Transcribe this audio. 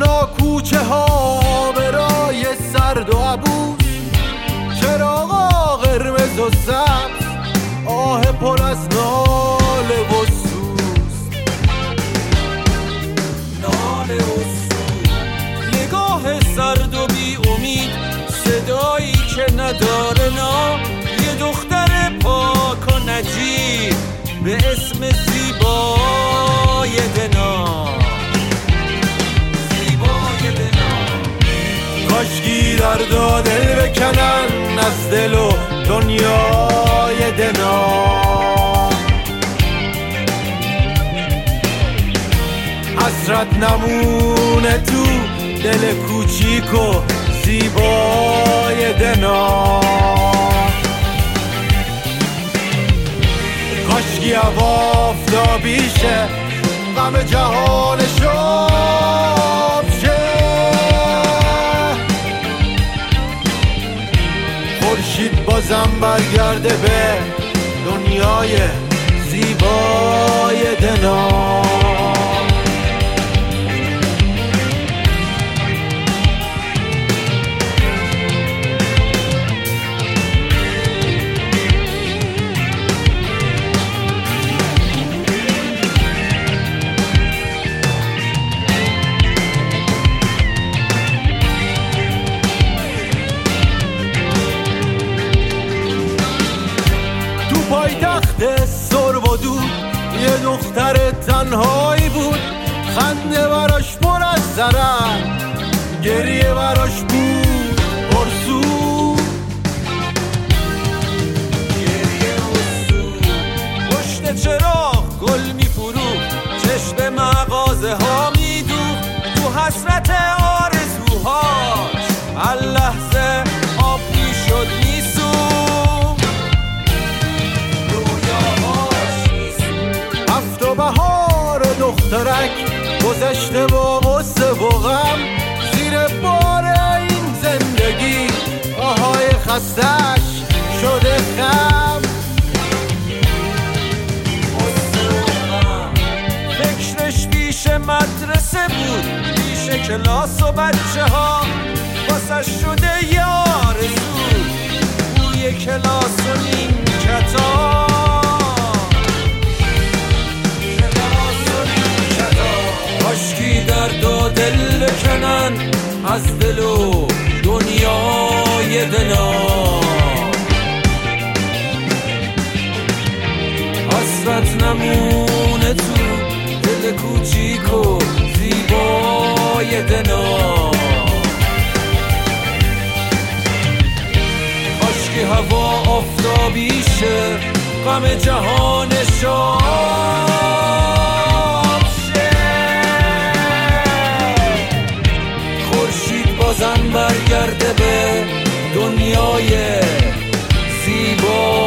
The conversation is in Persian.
تنها کوچه ها برای سرد و عبوس، چراغا قرمز و سبز، آه پر از ناله و سوز، ناله و سوز. نگاه سرد و بی امید، صدایی که نداره نام، یه دختر پاک و نجیب به اسم زیبای دنا، زیبای دنا. کاشکی درد و دل بکنن از دل و دنیای دنا. حسرت نمونه تو دل کوچیک و زیبای دنا. کاشکی هوا آفتابیشه، غم جهانش آب شه. خورشید بازم برگرده به دنیای زیبای دنا. پایتخت سرب و دود یه دختر تنهایی بود، خنده براش پر از ضرر، گریه براش بود پرسو، گریه و سو. پشت چراغ گل می‌فروخت، چشم مغازه ها میدوخت، تو حسرت آرزوهاش هر لحظه آب میشد میسو. بهار دخترک گذشته با غصه و غم، زیر بار این زندگی آهای خستش شده خم. فکرش پیش مدرسه بود، پیش کلاس و بچه ها، واسه شده یار زود بوی کلاس و نیم کتاب. کاشکی درد و دل بکنن از دل و دنیای دنا. حسرت نمونه تو دل کوچیک و زیبای دنا. کاشکی هوا آفتابیشه، غم جهانش بازم برگرده به دنیای زیبا.